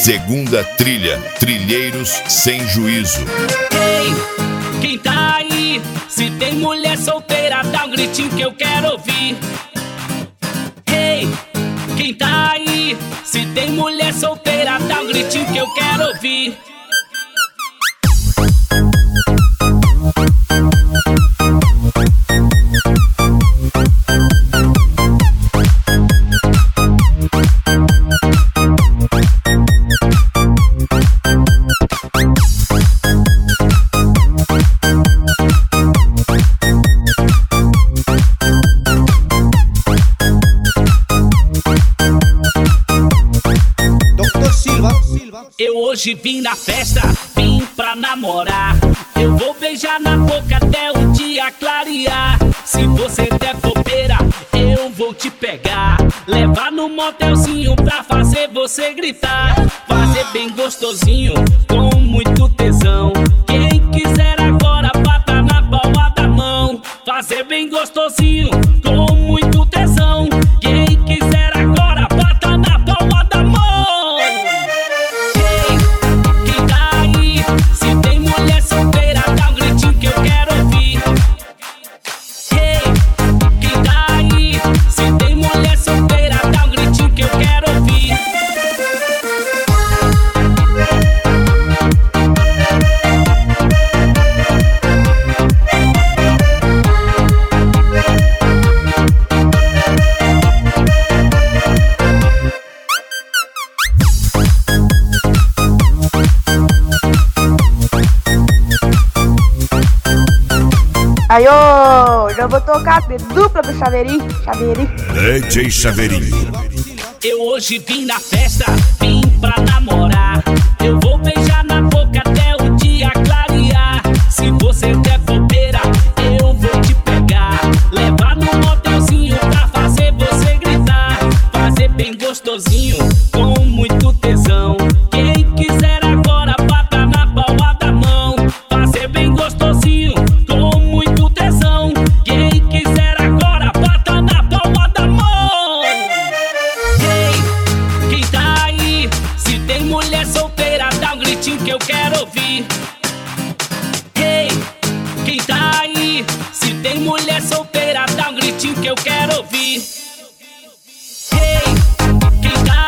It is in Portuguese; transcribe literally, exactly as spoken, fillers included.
Segunda trilha, Trilheiros Sem Juízo. Ei, quem tá aí? Se tem mulher solteira, dá um gritinho que eu quero ouvir. Ei, quem tá aí? Se tem mulher solteira, dá um gritinho que eu quero ouvir. Eu hoje vim na festa, vim pra namorar. Eu vou beijar na boca até o dia clarear. Se você der bobeira, eu vou te pegar, levar no motelzinho pra fazer você gritar. Fazer bem gostosinho, com muito tesão. Quem quiser agora, bata na palma da mão. Fazer bem gostosinho, com muito tesão. Quem quiser agora, bata na palma da mão. Aí, ô, já vou tocar de dupla pro Chaveirinho, Chaveirinho. D J Chaveirinho. Eu hoje vim na festa, vim pra namorar. Eu vou beijar na boca até o dia clarear. Se você der bobeira, eu vou te pegar, levar no motelzinho pra fazer você gritar. Fazer bem gostosinho, com muito tesão. Quem quiser agora, bata na palma da mão. Fazer bem gostosinho, com muito tesão. Quem quiser agora, bata na palma da mão. Ei, quem tá aí? Se tem mulher solteira, dá um gritinho que eu quero ouvir. Ei, quem tá aí? Se tem mulher solteira, dá um gritinho que eu quero ouvir. Ei, quem tá